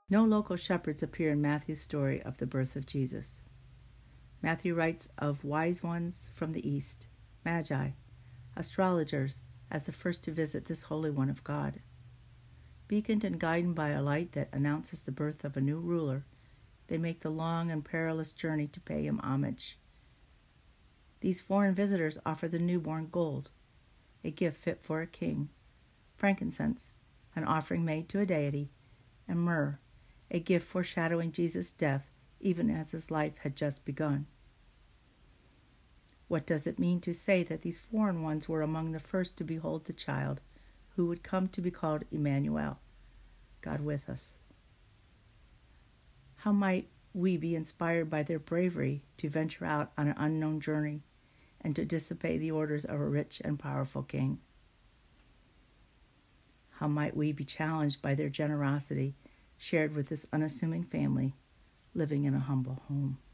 No local shepherds appear in Matthew's story of the birth of Jesus. Matthew writes of wise ones from the east, magi, astrologers, as the first to visit this Holy One of God. Beaconed and guided by a light that announces the birth of a new ruler, they make the long and perilous journey to pay him homage. These foreign visitors offer the newborn gold, a gift fit for a king, frankincense, an offering made to a deity, and myrrh, a gift foreshadowing Jesus' death even as his life had just begun. What does it mean to say that these foreign ones were among the first to behold the child who would come to be called Emmanuel, God with us? How might we be inspired by their bravery to venture out on an unknown journey and to disobey the orders of a rich and powerful king? How might we be challenged by their generosity shared with this unassuming family living in a humble home?